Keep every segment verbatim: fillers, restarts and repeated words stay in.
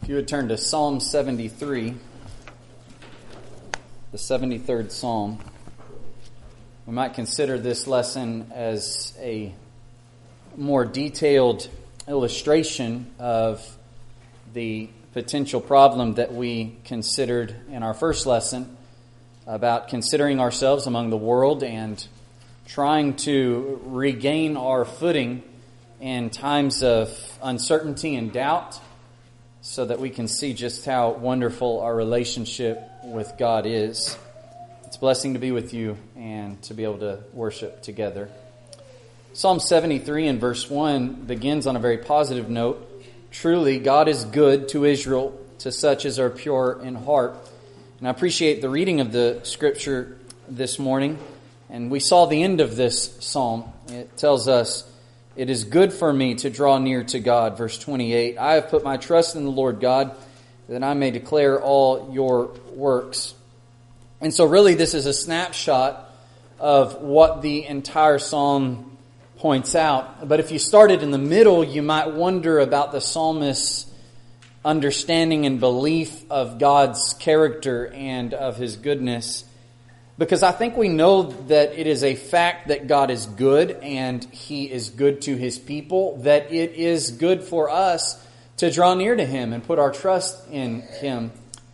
You would turn to Psalm seventy-three, the seventy-third Psalm. We might consider this lesson as a more detailed illustration of the potential problem that we considered in our first lesson about considering ourselves among the world and trying to regain our footing in times of uncertainty and doubt, so that we can see just how wonderful our relationship with God is. It's a blessing to be with you and to be able to worship together. Psalm seventy-three and verse one begins on a very positive note. Truly, God is good to Israel, to such as are pure in heart. And I appreciate the reading of the scripture this morning. And we saw the end of this psalm. It tells us, "It is good for me to draw near to God." Verse twenty-eight, "I have put my trust in the Lord God, that I may declare all your works." And so really this is a snapshot of what the entire psalm points out. But if you started in the middle, you might wonder about the psalmist's understanding and belief of God's character and of His goodness. Because I think we know that it is a fact that God is good and He is good to His people, that it is good for us to draw near to Him and put our trust in Him.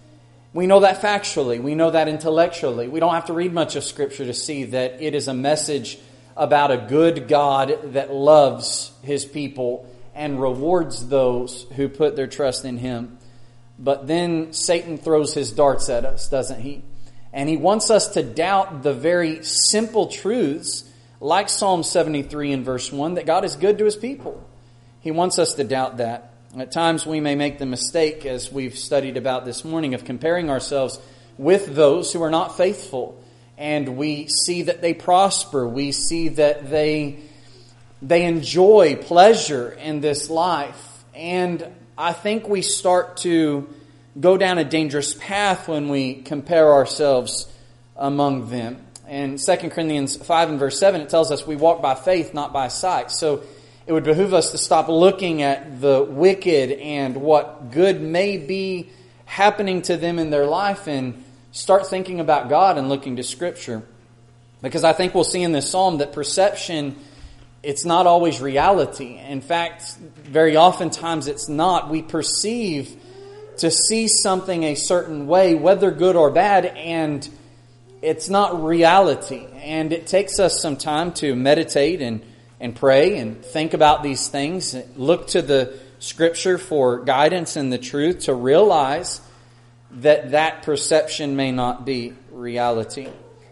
We know that factually. We know that intellectually. We don't have to read much of Scripture to see that it is a message about a good God that loves His people and rewards those who put their trust in Him. But then Satan throws his darts at us, doesn't he? And he wants us to doubt the very simple truths, like Psalm seventy-three and verse one, that God is good to His people. He wants us to doubt that. At times we may make the mistake, as we've studied about this morning, of comparing ourselves with those who are not faithful. And we see that they prosper. We see that they, they enjoy pleasure in this life. And I think we start to go down a dangerous path when we compare ourselves among them. In Second Corinthians five and verse seven, it tells us we walk by faith, not by sight. So it would behoove us to stop looking at the wicked and what good may be happening to them in their life and start thinking about God and looking to Scripture. Because I think we'll see in this psalm that perception, it's not always reality. In fact, very oftentimes it's not. We perceive to see something a certain way, whether good or bad, and it's not reality. And it takes us some time to meditate and, and pray and think about these things. Look to the Scripture for guidance and the truth to realize that that perception may not be reality.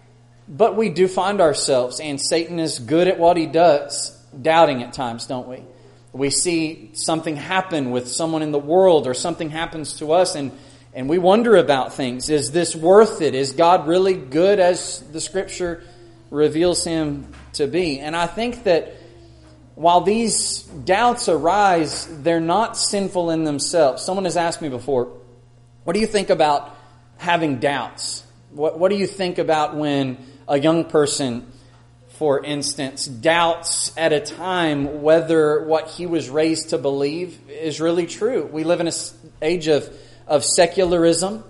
But we do find ourselves, and Satan is good at what he does, doubting at times, don't we? We see something happen with someone in the world, or something happens to us, and, and we wonder about things. Is this worth it? Is God really good as the Scripture reveals Him to be? And I think that while these doubts arise, they're not sinful in themselves. Someone has asked me before, what do you think about having doubts? What, what do you think about when a young person, for instance, doubts at a time whether what he was raised to believe is really true? We live in an age of, of secularism,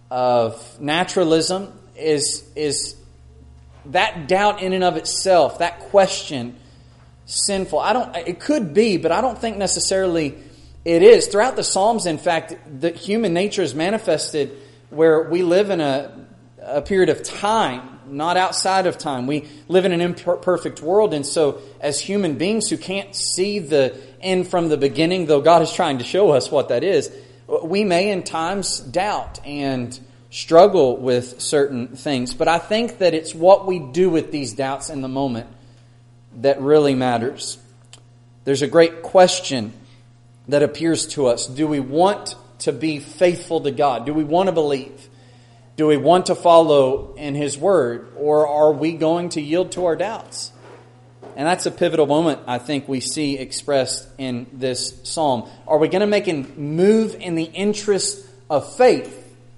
of naturalism. Is, is that doubt in and of itself, that question, sinful? I don't. It could be, but I don't think necessarily it is. Throughout the Psalms, in fact, the human nature is manifested where we live in a, a period of time, not outside of time. We live in an imperfect world, and so as human beings who can't see the end from the beginning, though God is trying to show us what that is, we may in times doubt and struggle with certain things. But I think that it's what we do with these doubts in the moment that really matters. There's a great question that appears to us. Do we want to be faithful to God? Do we want to believe? Do we want to follow in His Word? Or are we going to yield to our doubts? And that's a pivotal moment I think we see expressed in this psalm. Are we going to make a move in the interest of faith?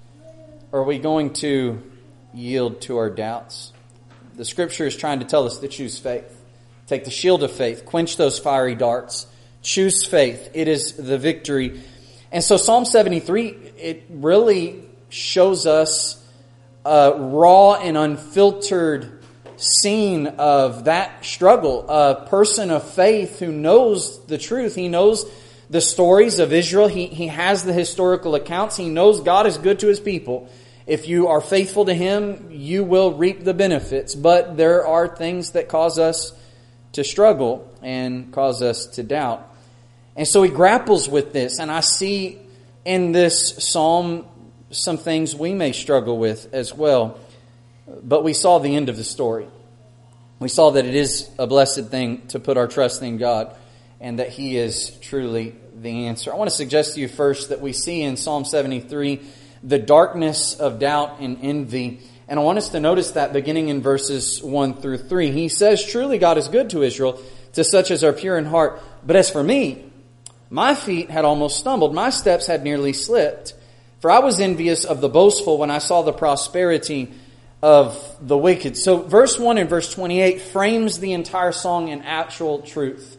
Or are we going to yield to our doubts? The Scripture is trying to tell us to choose faith. Take the shield of faith. Quench those fiery darts. Choose faith. It is the victory. And so Psalm seventy-three, it really shows us a raw and unfiltered scene of that struggle. A person of faith who knows the truth. He knows the stories of Israel. He, he has the historical accounts. He knows God is good to His people. If you are faithful to Him, you will reap the benefits. But there are things that cause us to struggle and cause us to doubt. And so he grapples with this. And I see in this psalm some things we may struggle with as well. But we saw the end of the story. We saw that it is a blessed thing to put our trust in God and that He is truly the answer. I want to suggest to you first that we see in Psalm seventy-three the darkness of doubt and envy. And I want us to notice that beginning in verses one through three. He says, "Truly God is good to Israel, to such as are pure in heart. But as for me, my feet had almost stumbled. My steps had nearly slipped. For I was envious of the boastful when I saw the prosperity of the wicked." So verse one and verse twenty-eight frames the entire song in actual truth.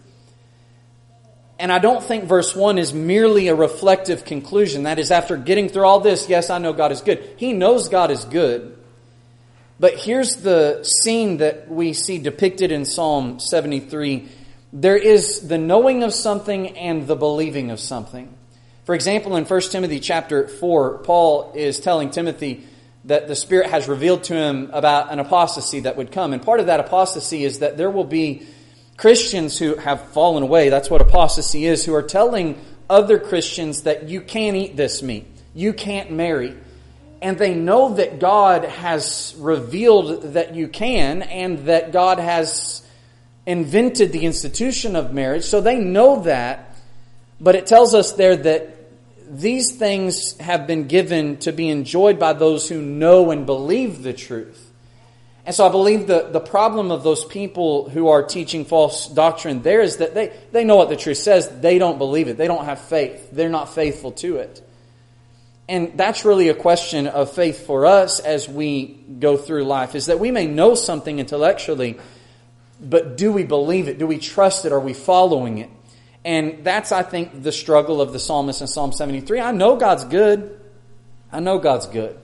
And I don't think verse one is merely a reflective conclusion. That is, after getting through all this, yes, I know God is good. He knows God is good. But here's the scene that we see depicted in Psalm seventy-three. There is the knowing of something and the believing of something. For example, in First Timothy chapter four, Paul is telling Timothy that the Spirit has revealed to him about an apostasy that would come. And part of that apostasy is that there will be Christians who have fallen away. That's what apostasy is, who are telling other Christians that you can't eat this meat. You can't marry. And they know that God has revealed that you can, and that God has invented the institution of marriage. So they know that. But it tells us there that these things have been given to be enjoyed by those who know and believe the truth. And so I believe the, the problem of those people who are teaching false doctrine there is that they, they know what the truth says. They don't believe it. They don't have faith. They're not faithful to it. And that's really a question of faith for us as we go through life, is that we may know something intellectually, but do we believe it? Do we trust it? Are we following it? And that's, I think, the struggle of the psalmist in Psalm seventy-three. I know God's good. I know God's good.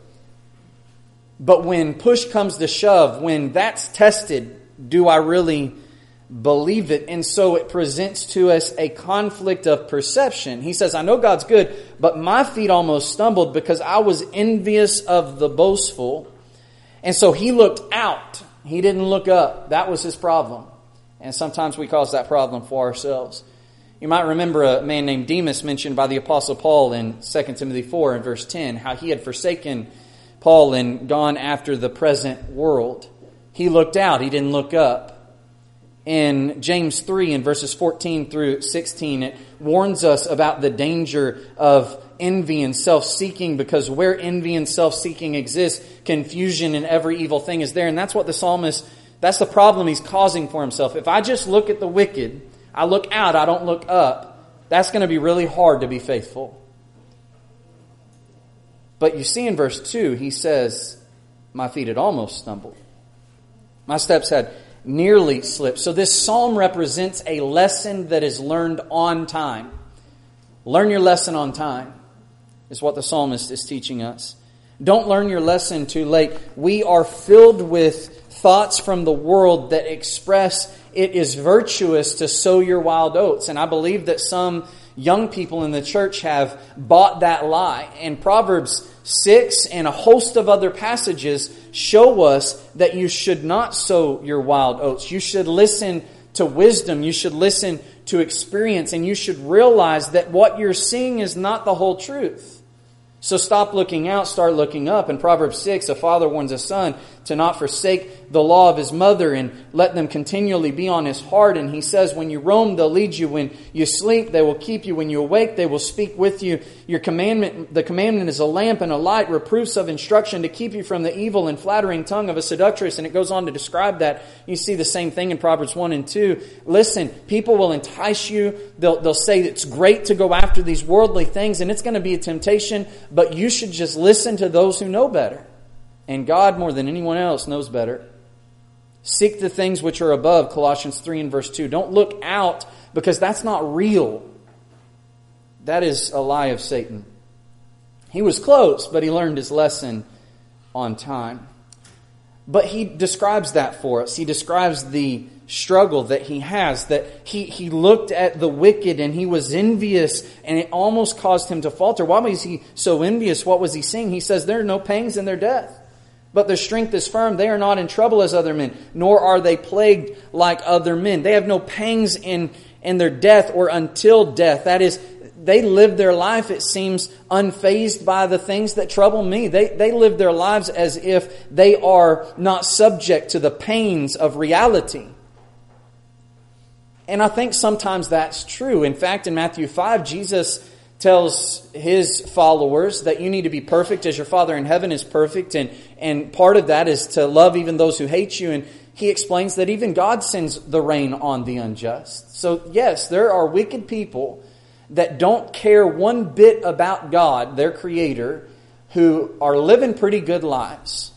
But when push comes to shove, when that's tested, do I really believe it? And so it presents to us a conflict of perception. He says, I know God's good, but my feet almost stumbled because I was envious of the boastful. And so he looked out. He didn't look up. That was his problem. And sometimes we cause that problem for ourselves. You might remember a man named Demas mentioned by the Apostle Paul in Second Timothy four and verse ten, how he had forsaken Paul and gone after the present world. He looked out. He didn't look up. In James three and verses fourteen through sixteen, it warns us about the danger of envy and self-seeking, because where envy and self-seeking exists, confusion and every evil thing is there. And that's what the psalmist, that's the problem he's causing for himself. If I just look at the wicked, I look out, I don't look up, that's going to be really hard to be faithful. But you see in verse two, he says, my feet had almost stumbled. My steps had nearly slipped. So this psalm represents a lesson that is learned on time. Learn your lesson on time is what the psalmist is teaching us. Don't learn your lesson too late. We are filled with thoughts from the world that express it is virtuous to sow your wild oats. And I believe that some young people in the church have bought that lie. And Proverbs six and a host of other passages show us that you should not sow your wild oats. You should listen to wisdom. You should listen to experience. And you should realize that what you're seeing is not the whole truth. So stop looking out, start looking up. In Proverbs six, a father warns a son to not forsake the law of his mother and let them continually be on his heart. And he says, when you roam, they'll lead you. When you sleep, they will keep you. When you awake, they will speak with you. Your commandment, the commandment is a lamp and a light, reproofs of instruction to keep you from the evil and flattering tongue of a seductress. And it goes on to describe that. You see the same thing in Proverbs one and two. Listen, people will entice you. They'll, they'll say it's great to go after these worldly things, and it's going to be a temptation. But you should just listen to those who know better. And God, more than anyone else, knows better. Seek the things which are above, Colossians three and verse two. Don't look out, because that's not real. that is a lie of Satan. He was close, but he learned his lesson on time. But he describes that for us. He describes the struggle that he has, that he, he looked at the wicked and he was envious, and it almost caused him to falter. Why was he so envious? What was he seeing? He says, there are no pangs in their death, but their strength is firm. They are not in trouble as other men, nor are they plagued like other men. They have no pangs in, in their death or until death. That is, they live their life, it seems, unfazed by the things that trouble me. They, they live their lives as if they are not subject to the pains of reality. And I think sometimes that's true. In fact, in Matthew five, Jesus tells His followers that you need to be perfect as your Father in heaven is perfect. And, and part of that is to love even those who hate you. And He explains that even God sends the rain on the unjust. So yes, there are wicked people that don't care one bit about God, their Creator, who are living pretty good lives.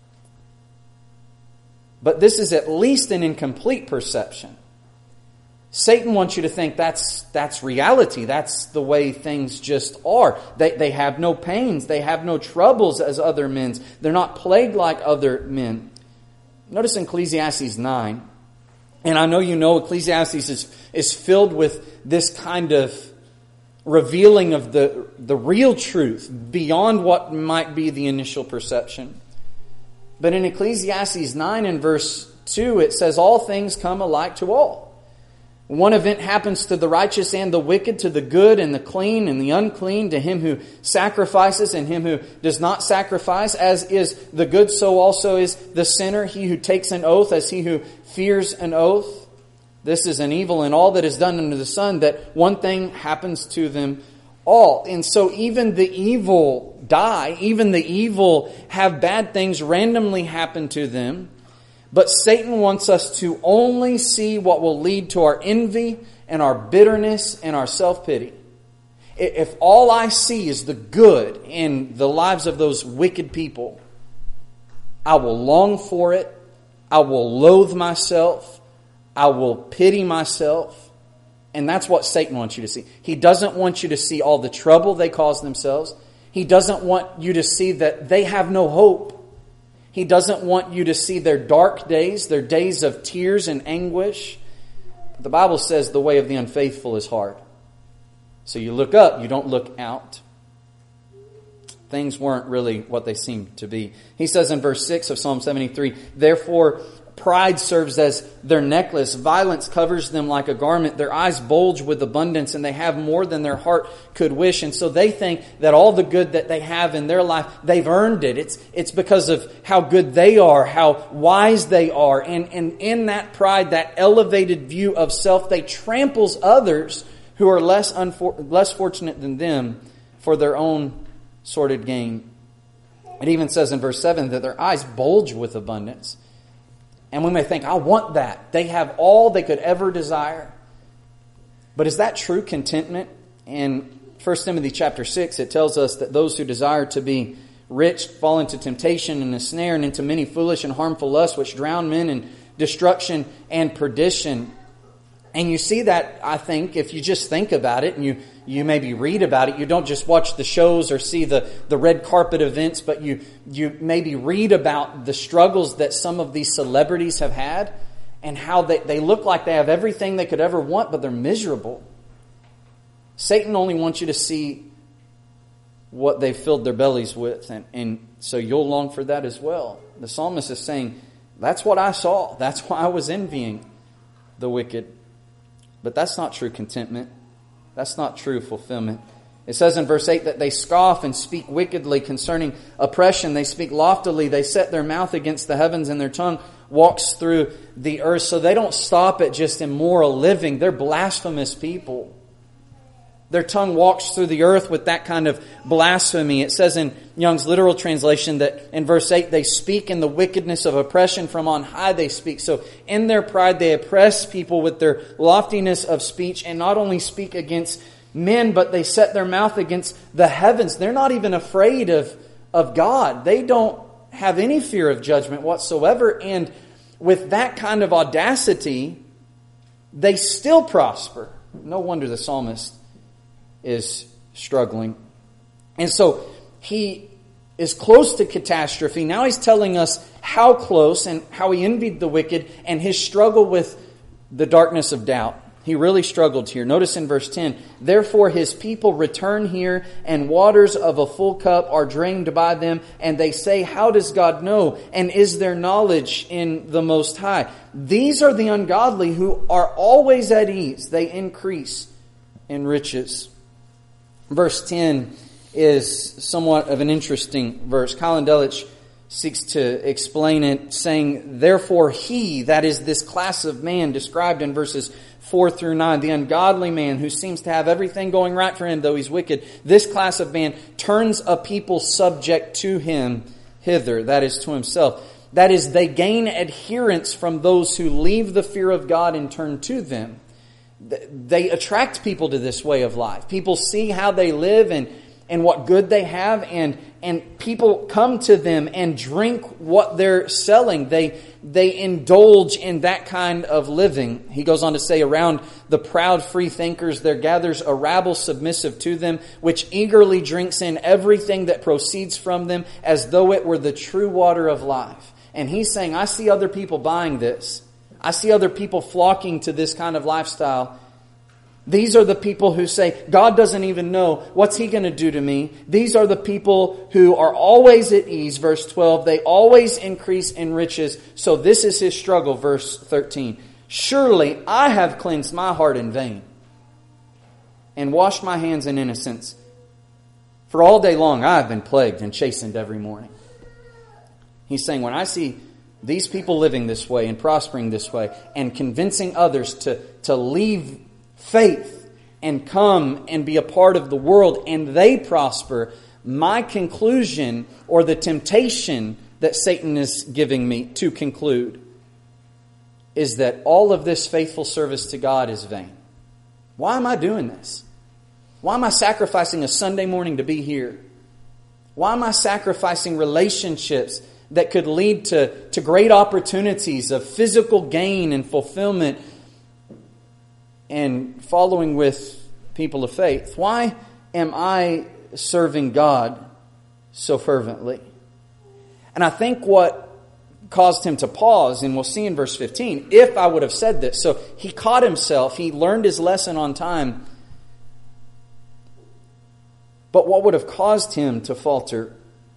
But this is at least an incomplete perception. Satan wants you to think that's that's reality. That's the way things just are. They, they have no pains. They have no troubles as other men. They're not plagued like other men. Notice in Ecclesiastes nine, and I know you know Ecclesiastes is, is filled with this kind of revealing of the, the real truth beyond what might be the initial perception. But in Ecclesiastes nine and verse two, it says, all things come alike to all. One event happens to the righteous and the wicked, to the good and the clean and the unclean, to him who sacrifices and him who does not sacrifice. As is the good, so also is the sinner. He who takes an oath, as he who fears an oath. This is an evil in all that is done under the sun, that one thing happens to them all. And so even the evil die, even the evil have bad things randomly happen to them. But Satan wants us to only see what will lead to our envy and our bitterness and our self-pity. If all I see is the good in the lives of those wicked people, I will long for it. I will loathe myself. I will pity myself. And that's what Satan wants you to see. He doesn't want you to see all the trouble they cause themselves. He doesn't want you to see that they have no hope. He doesn't want you to see their dark days, their days of tears and anguish. But the Bible says the way of the unfaithful is hard. So you look up, you don't look out. Things weren't really what they seemed to be. He says in verse six of Psalm seventy-three, therefore pride serves as their necklace. Violence covers them like a garment. Their eyes bulge with abundance, and they have more than their heart could wish. And so they think that all the good that they have in their life, they've earned it. It's it's because of how good they are, how wise they are. And, and in that pride, that elevated view of self, they tramples others who are less unfor- less fortunate than them for their own sordid gain. It even says in verse seven that their eyes bulge with abundance. And we may think, I want that. They have all they could ever desire. But is that true contentment? In First Timothy chapter six, it tells us that those who desire to be rich fall into temptation and a snare and into many foolish and harmful lusts which drown men in destruction and perdition. And you see that, I think, if you just think about it and you, you maybe read about it, you don't just watch the shows or see the, the red carpet events, but you, you maybe read about the struggles that some of these celebrities have had and how they, they look like they have everything they could ever want, but they're miserable. Satan only wants you to see what they've filled their bellies with, and, and so you'll long for that as well. The psalmist is saying, that's what I saw. That's why I was envying the wicked. But that's not true contentment. That's not true fulfillment. It says in verse eight that they scoff and speak wickedly concerning oppression. They speak loftily. They set their mouth against the heavens, and their tongue walks through the earth. So they don't stop at just immoral living. They're blasphemous people. Their tongue walks through the earth with that kind of blasphemy. It says in Young's literal translation that in verse eight, they speak in the wickedness of oppression. From on high they speak. So in their pride, they oppress people with their loftiness of speech, and not only speak against men, but they set their mouth against the heavens. They're not even afraid of, of God. They don't have any fear of judgment whatsoever. And with that kind of audacity, they still prosper. No wonder the psalmist is struggling. And so he is close to catastrophe. Now he's telling us how close and how he envied the wicked and his struggle with the darkness of doubt. He really struggled here. Notice in verse ten, therefore his people return here, and waters of a full cup are drained by them, and they say, how does God know? And is there knowledge in the Most High? These are the ungodly who are always at ease. They increase in riches. Verse ten is somewhat of an interesting verse. Colin Delitzsch seeks to explain it, saying, therefore he, that is this class of man described in verses four through nine, the ungodly man who seems to have everything going right for him, though he's wicked, this class of man turns a people subject to him hither, that is, to himself. That is, they gain adherence from those who leave the fear of God and turn to them. They attract people to this way of life. People see how they live and and what good they have, and and people come to them and drink what they're selling. They they indulge in that kind of living. He goes on to say, around the proud free thinkers there gathers a rabble submissive to them, which eagerly drinks in everything that proceeds from them as though it were the true water of life. And he's saying, I see other people buying this. I see other people flocking to this kind of lifestyle. These are the people who say, God doesn't even know. What's He going to do to me? These are the people who are always at ease. Verse twelve, they always increase in riches. So this is his struggle. Verse thirteen, surely I have cleansed my heart in vain and washed my hands in innocence. For all day long I have been plagued and chastened every morning. He's saying, when I see these people living this way and prospering this way and convincing others to, to leave faith and come and be a part of the world, and they prosper, my conclusion, or the temptation that Satan is giving me to conclude, is that all of this faithful service to God is vain. Why am I doing this? Why am I sacrificing a Sunday morning to be here? Why am I sacrificing relationships that could lead to, to great opportunities of physical gain and fulfillment, and following with people of faith? Why am I serving God so fervently? And I think what caused him to pause, and we'll see in verse fifteen, if I would have said this. So he caught himself, he learned his lesson on time. But what would have caused him to falter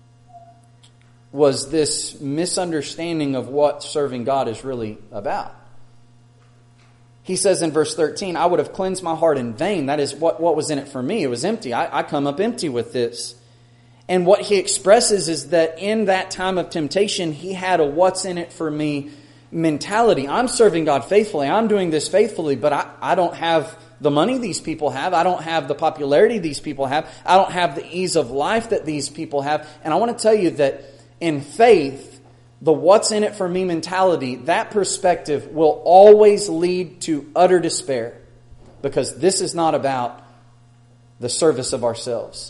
was this misunderstanding of what serving God is really about. He says in verse thirteen, I would have cleansed my heart in vain. That is, what, what was in it for me? It was empty. I, I come up empty with this. And what he expresses is that in that time of temptation, he had a what's in it for me mentality. I'm serving God faithfully. I'm doing this faithfully, but I, I don't have the money these people have. I don't have the popularity these people have. I don't have the ease of life that these people have. And I want to tell you that in faith, the what's in it for me mentality, that perspective will always lead to utter despair, because this is not about the service of ourselves.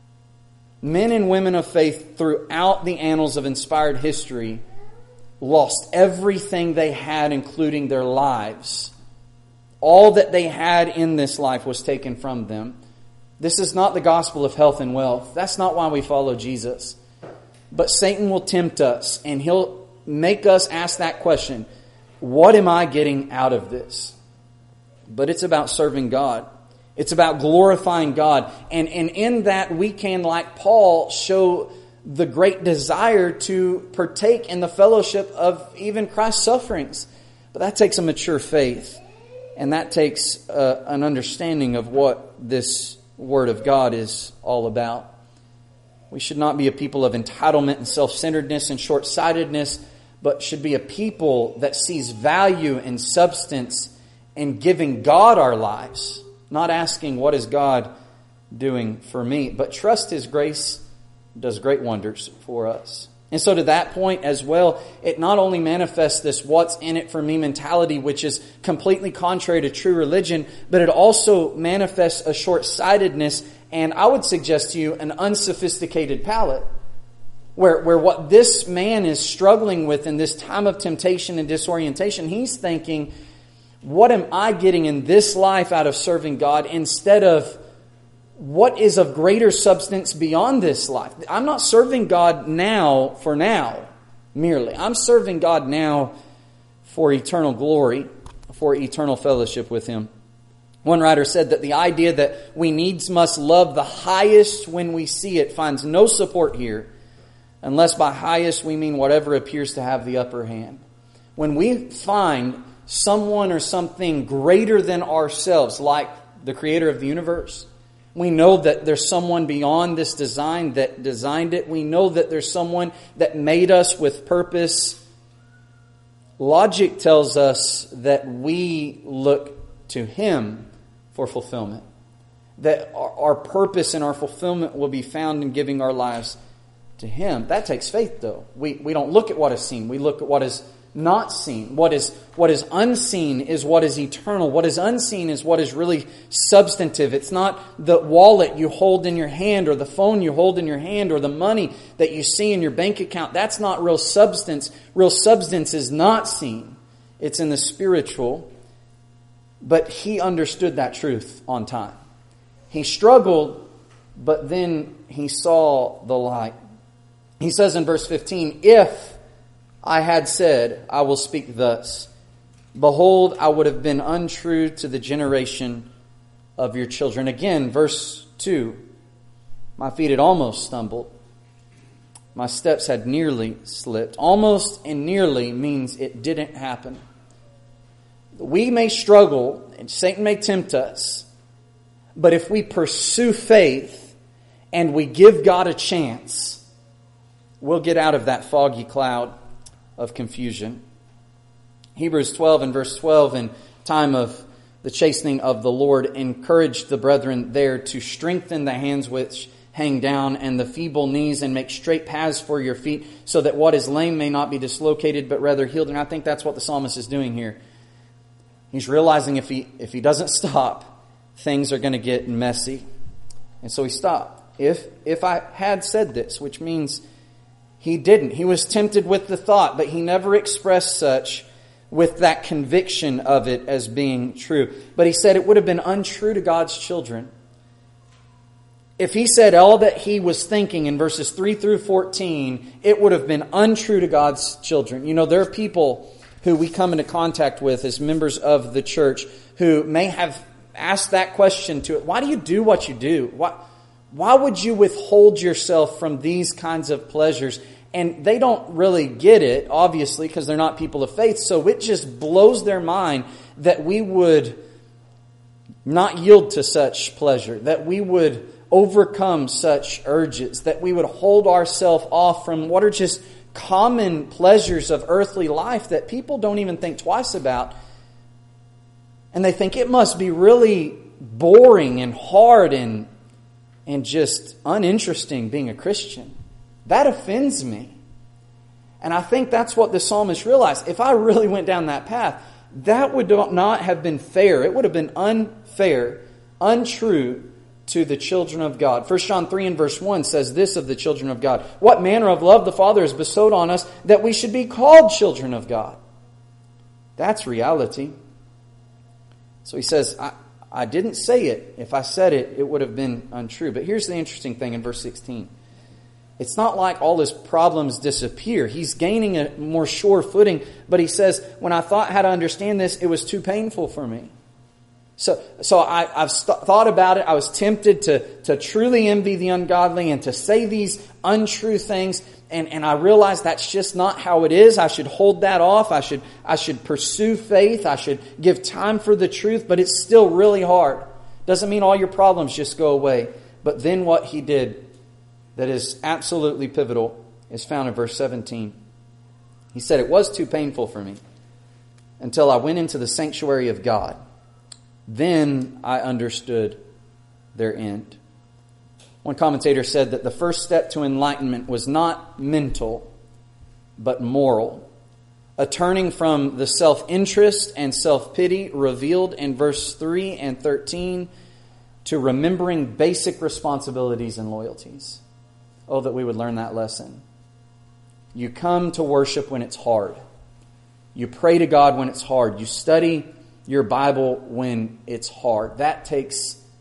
Men and women of faith throughout the annals of inspired history lost everything they had, including their lives. All that they had in this life was taken from them. This is not the gospel of health and wealth. That's not why we follow Jesus. But Satan will tempt us, and he'll make us ask that question, what am I getting out of this? But it's about serving God. It's about glorifying God. And, and in that we can, like Paul, show the great desire to partake in the fellowship of even Christ's sufferings. But that takes a mature faith. And that takes uh, an understanding of what this Word of God is all about. We should not be a people of entitlement and self-centeredness and short-sightedness, but should be a people that sees value and substance in giving God our lives, not asking, what is God doing for me? But trust His grace does great wonders for us. And so to that point as well, it not only manifests this what's in it for me mentality, which is completely contrary to true religion, but it also manifests a short-sightedness, and I would suggest to you an unsophisticated palate. Where, where what this man is struggling with in this time of temptation and disorientation, he's thinking, what am I getting in this life out of serving God, instead of what is of greater substance beyond this life? I'm not serving God now for now merely. I'm serving God now for eternal glory, for eternal fellowship with Him. One writer said that the idea that we needs must love the highest when we see it finds no support here, unless by highest we mean whatever appears to have the upper hand. When we find someone or something greater than ourselves, like the Creator of the universe, we know that there's someone beyond this design that designed it. We know that there's someone that made us with purpose. Logic tells us that we look to Him for fulfillment. That our, our purpose and our fulfillment will be found in giving our lives to Him. That takes faith, though. We, we don't look at what is seen. We look at what is not seen. What is what is unseen is what is eternal. What is unseen is what is really substantive. It's not the wallet you hold in your hand or the phone you hold in your hand or the money that you see in your bank account. That's not real substance. Real substance is not seen. It's in the spiritual. But he understood that truth on time. He struggled, but then he saw the light. He says in verse fifteen, if I had said, I will speak thus, behold, I would have been untrue to the generation of your children. Again, verse two, my feet had almost stumbled. My steps had nearly slipped. Almost and nearly means it didn't happen. We may struggle and Satan may tempt us, but if we pursue faith and we give God a chance, we'll get out of that foggy cloud of confusion. Hebrews twelve and verse twelve, in time of the chastening of the Lord, encouraged the brethren there to strengthen the hands which hang down and the feeble knees, and make straight paths for your feet, so that what is lame may not be dislocated, but rather healed. And I think that's what the psalmist is doing here. He's realizing if he if he doesn't stop, things are going to get messy. And so he stopped. If if I had said this, which means he didn't. He was tempted with the thought, but he never expressed such with that conviction of it as being true. But he said it would have been untrue to God's children. If he said all that he was thinking in verses three through fourteen, it would have been untrue to God's children. You know, there are people who we come into contact with as members of the church who may have asked that question to it. Why do you do what you do? Why, why would you withhold yourself from these kinds of pleasures? And they don't really get it, obviously, because they're not people of faith. So it just blows their mind that we would not yield to such pleasure, that we would overcome such urges, that we would hold ourselves off from what are just common pleasures of earthly life that people don't even think twice about. And they think it must be really boring and hard and and just uninteresting being a Christian. That offends me. And I think that's what the psalmist realized. If I really went down that path, that would not have been fair. It would have been unfair, untrue to the children of God. First John three and verse one says this of the children of God: what manner of love the Father has bestowed on us, that we should be called children of God. That's reality. So he says, I, I didn't say it. If I said it, it would have been untrue. But here's the interesting thing in verse sixteen. It's not like all his problems disappear. He's gaining a more sure footing. But he says, when I thought how to understand this, it was too painful for me. So so I, I've st- thought about it. I was tempted to, to truly envy the ungodly and to say these untrue things. And, and I realized that's just not how it is. I should hold that off. I should I should pursue faith. I should give time for the truth. But it's still really hard. Doesn't mean all your problems just go away. But then what he did that is absolutely pivotal is found in verse seventeen. He said, it was too painful for me until I went into the sanctuary of God. Then I understood their end. One commentator said that the first step to enlightenment was not mental, but moral. A turning from the self-interest and self-pity revealed in verse three and thirteen to remembering basic responsibilities and loyalties. Oh, that we would learn that lesson. You come to worship when it's hard. You pray to God when it's hard. You study your Bible when it's hard. That takes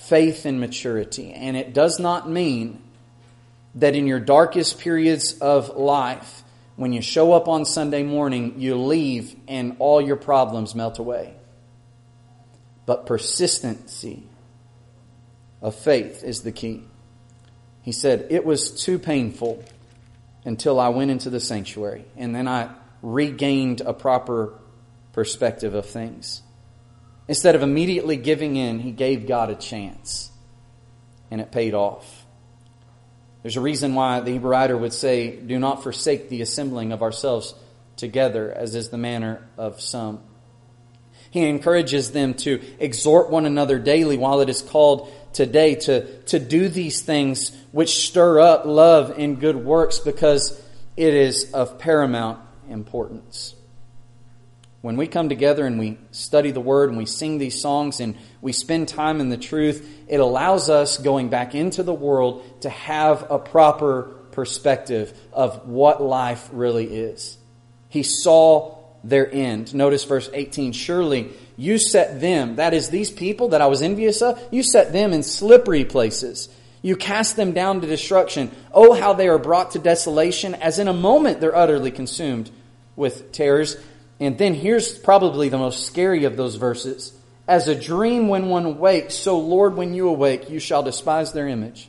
faith and maturity. And it does not mean that in your darkest periods of life, when you show up on Sunday morning, you leave and all your problems melt away. But persistency of faith is the key. He said, it was too painful until I went into the sanctuary. And then I regained a proper perspective of things. Instead of immediately giving in, he gave God a chance. And it paid off. There's a reason why the Hebrew writer would say, do not forsake the assembling of ourselves together, as is the manner of some. He encourages them to exhort one another daily while it is called today to, to do these things which stir up love and good works, because it is of paramount importance. When we come together and we study the Word and we sing these songs and we spend time in the truth, it allows us, going back into the world, to have a proper perspective of what life really is. He saw their end. Notice verse eighteen. Surely you set them, that is these people that I was envious of, you set them in slippery places. You cast them down to destruction. Oh, how they are brought to desolation, as in a moment they're utterly consumed with terrors. And then here's probably the most scary of those verses. As a dream when one awakes, so Lord, when you awake, you shall despise their image.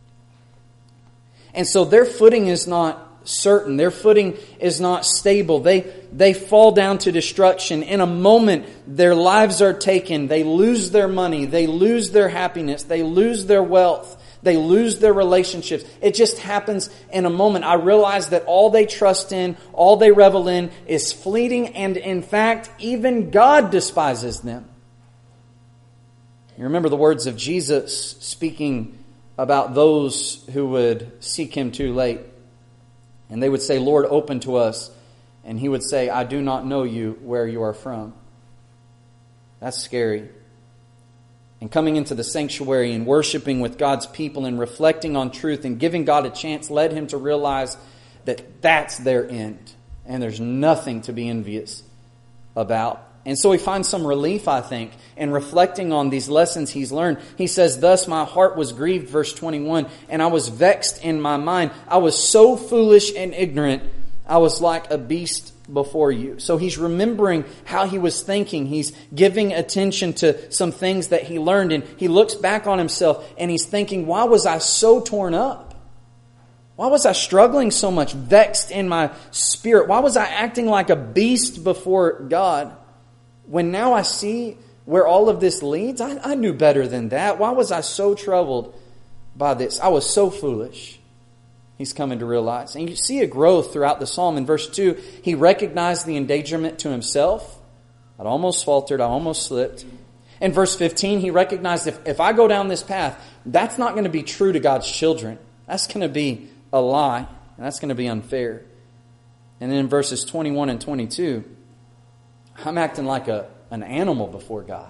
And so their footing is not certain. Their footing is not stable. They, they fall down to destruction. In a moment, their lives are taken. They lose their money. They lose their happiness. They lose their wealth. They lose their relationships. It just happens in a moment. I realize that all they trust in, all they revel in is fleeting. And in fact, even God despises them. You remember the words of Jesus speaking about those who would seek Him too late. And they would say, Lord, open to us. And He would say, I do not know you, where you are from. That's scary. And coming into the sanctuary and worshiping with God's people and reflecting on truth and giving God a chance led him to realize that that's their end. And there's nothing to be envious about. And so he finds some relief, I think, in reflecting on these lessons he's learned. He says, thus my heart was grieved, verse twenty-one, and I was vexed in my mind. I was so foolish and ignorant, I was like a beast before you. So he's remembering how he was thinking. He's giving attention to some things that he learned. And he looks back on himself and he's thinking, why was I so torn up? Why was I struggling so much, vexed in my spirit? Why was I acting like a beast before God? When now I see where all of this leads, I, I knew better than that. Why was I so troubled by this? I was so foolish. He's coming to realize. And you see a growth throughout the psalm. In verse two, he recognized the endangerment to himself. I'd almost faltered. I almost slipped. In verse fifteen, he recognized if, if I go down this path, that's not going to be true to God's children. That's going to be a lie. And that's going to be unfair. And then in verses twenty-one and twenty-two, I'm acting like a, an animal before God.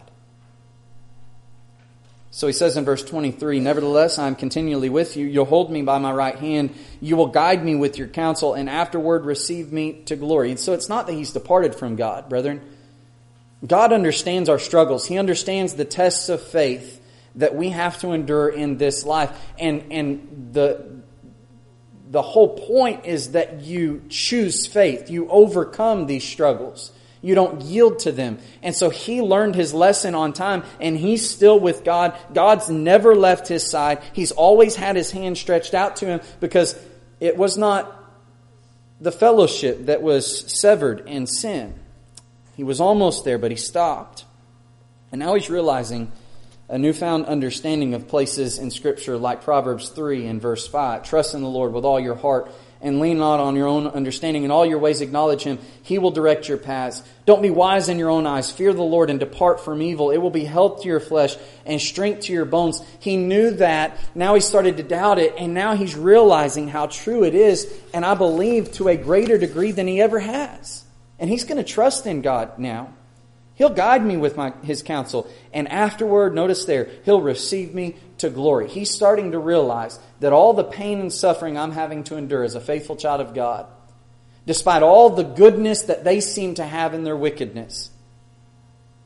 So he says in verse twenty-three, nevertheless, I am continually with you. You'll hold me by my right hand. You will guide me with your counsel, and afterward receive me to glory. And so it's not that he's departed from God, brethren. God understands our struggles. He understands the tests of faith that we have to endure in this life. And, and the, the whole point is that you choose faith. You overcome these struggles. You don't yield to them. And so he learned his lesson on time, and he's still with God. God's never left his side. He's always had his hand stretched out to him, because it was not the fellowship that was severed in sin. He was almost there, but he stopped. And now he's realizing a newfound understanding of places in Scripture like Proverbs three and verse five. Trust in the Lord with all your heart and lean not on your own understanding. In all your ways acknowledge Him. He will direct your paths. Don't be wise in your own eyes. Fear the Lord and depart from evil. It will be health to your flesh and strength to your bones. He knew that. Now he started to doubt it. And now he's realizing how true it is. And I believe to a greater degree than he ever has. And he's going to trust in God now. He'll guide me with my His counsel. And afterward, notice there, He'll receive me to glory. He's starting to realize that all the pain and suffering I'm having to endure as a faithful child of God, despite all the goodness that they seem to have in their wickedness,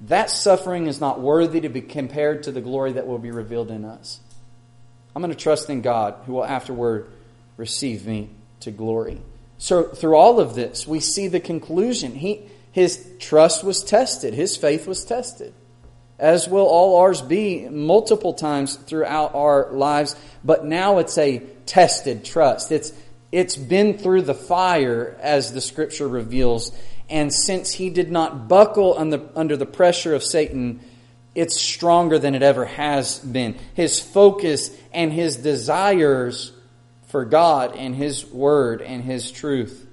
that suffering is not worthy to be compared to the glory that will be revealed in us. I'm going to trust in God, who will afterward receive me to glory. So through all of this, we see the conclusion. He, his trust was tested. His faith was tested. As will all ours be multiple times throughout our lives. But now it's a tested trust. It's It's been through the fire, as the Scripture reveals. And since he did not buckle under, under the pressure of Satan, it's stronger than it ever has been. His focus and his desires for God and His Word and His truth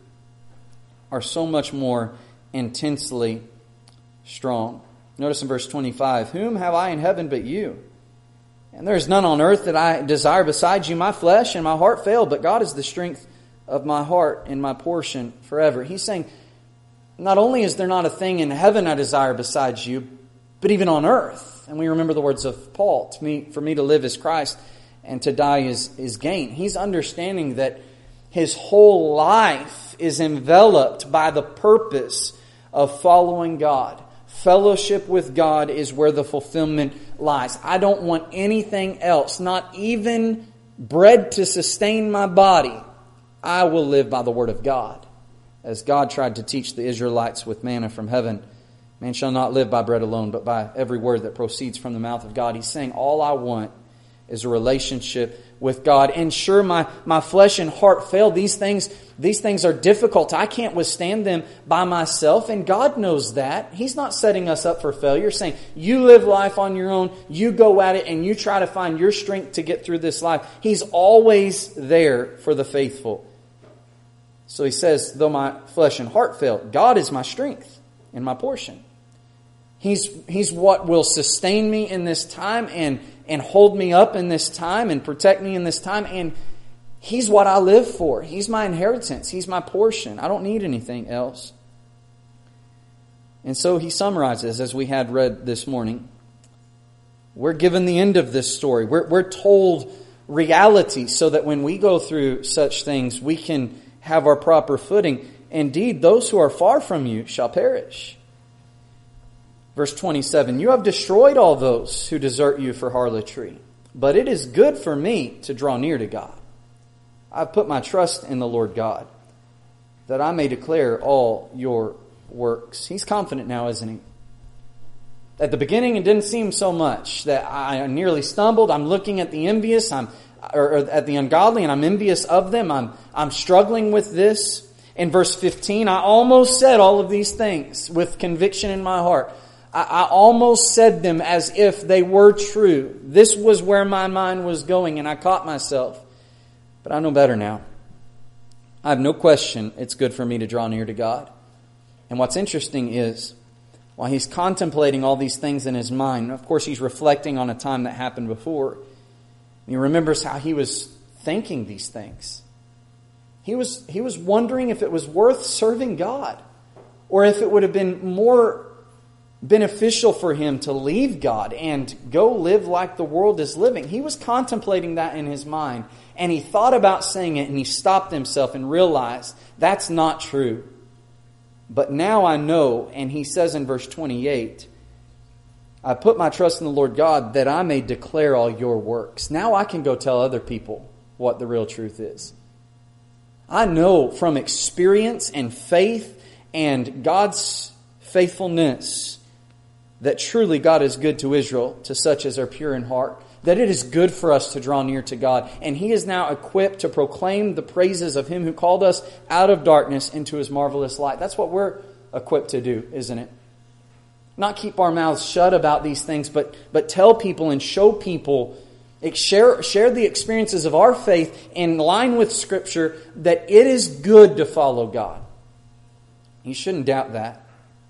are so much more intensely strong. Notice in verse twenty-five, whom have I in heaven but you? And there is none on earth that I desire besides you. My flesh and my heart fail, but God is the strength of my heart and my portion forever. He's saying, not only is there not a thing in heaven I desire besides you, but even on earth. And we remember the words of Paul, to me, for me to live is Christ and to die is, is gain. He's understanding that his whole life is enveloped by the purpose of following God. Fellowship with God is where the fulfillment lies. I don't want anything else, not even bread to sustain my body. I will live by the Word of God. As God tried to teach the Israelites with manna from heaven, man shall not live by bread alone, but by every word that proceeds from the mouth of God. He's saying, all I want is a relationship with God. And sure, my, my flesh and heart fail. These things, these things are difficult. I can't withstand them by myself. And God knows that. He's not setting us up for failure, saying, you live life on your own, you go at it, and you try to find your strength to get through this life. He's always there for the faithful. So he says, though my flesh and heart fail, God is my strength and my portion. He's, he's what will sustain me in this time and, and hold me up in this time and protect me in this time. And He's what I live for. He's my inheritance. He's my portion. I don't need anything else. And so he summarizes, as we had read this morning. We're given the end of this story. We're, we're told reality so that when we go through such things, we can have our proper footing. Indeed, those who are far from you shall perish. Verse twenty-seven, you have destroyed all those who desert you for harlotry, but it is good for me to draw near to God. I've put my trust in the Lord God, that I may declare all your works. He's confident now, isn't he? At the beginning, it didn't seem so much, that I nearly stumbled. I'm looking at the envious, I'm or at the ungodly, and I'm envious of them. I'm I'm struggling with this. In verse fifteen, I almost said all of these things with conviction in my heart. I, I almost said them as if they were true. This was where my mind was going, and I caught myself. But I know better now. I have no question it's good for me to draw near to God. And what's interesting is, while he's contemplating all these things in his mind, of course he's reflecting on a time that happened before. He remembers how he was thinking these things. He was, he was wondering if it was worth serving God, or if it would have been more beneficial for him to leave God and go live like the world is living. He was contemplating that in his mind, and he thought about saying it, and he stopped himself and realized that's not true. But now I know, and he says in verse twenty-eight, I put my trust in the Lord God that I may declare all your works. Now I can go tell other people what the real truth is. I know from experience and faith and God's faithfulness that truly God is good to Israel, to such as are pure in heart, that it is good for us to draw near to God. And He is now equipped to proclaim the praises of Him who called us out of darkness into His marvelous light. That's what we're equipped to do, isn't it? Not keep our mouths shut about these things, but, but tell people and show people, share, share the experiences of our faith in line with Scripture, that it is good to follow God. You shouldn't doubt that.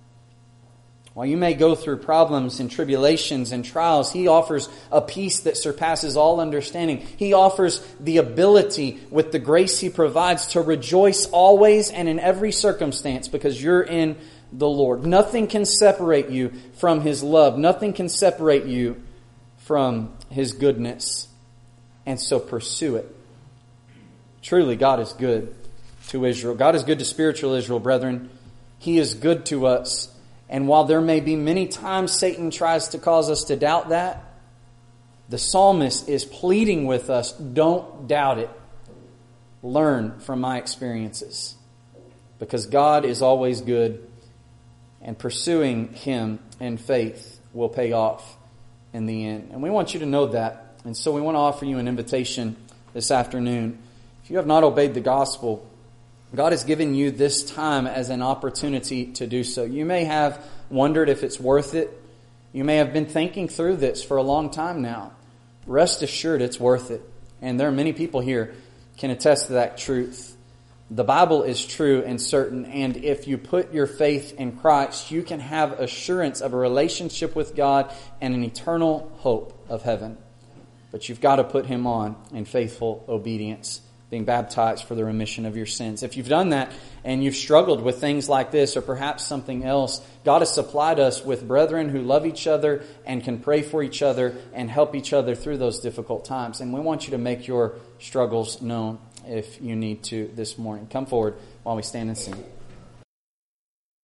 While you may go through problems and tribulations and trials, He offers a peace that surpasses all understanding. He offers the ability, with the grace He provides, to rejoice always and in every circumstance because you're in the Lord. Nothing can separate you from His love. Nothing can separate you from His goodness. And so pursue it. Truly, God is good to Israel. God is good to spiritual Israel, brethren. He is good to us. And while there may be many times Satan tries to cause us to doubt that, the psalmist is pleading with us, don't doubt it. Learn from my experiences. Because God is always good, and pursuing Him in faith will pay off in the end. And we want you to know that. And so we want to offer you an invitation this afternoon. If you have not obeyed the gospel, God has given you this time as an opportunity to do so. You may have wondered if it's worth it. You may have been thinking through this for a long time now. Rest assured it's worth it. And there are many people here can attest to that truth. The Bible is true and certain, and if you put your faith in Christ, you can have assurance of a relationship with God and an eternal hope of heaven. But you've got to put Him on in faithful obedience, being baptized for the remission of your sins. If you've done that and you've struggled with things like this or perhaps something else, God has supplied us with brethren who love each other and can pray for each other and help each other through those difficult times. And we want you to make your struggles known if you need to this morning. Come forward while we stand and sing.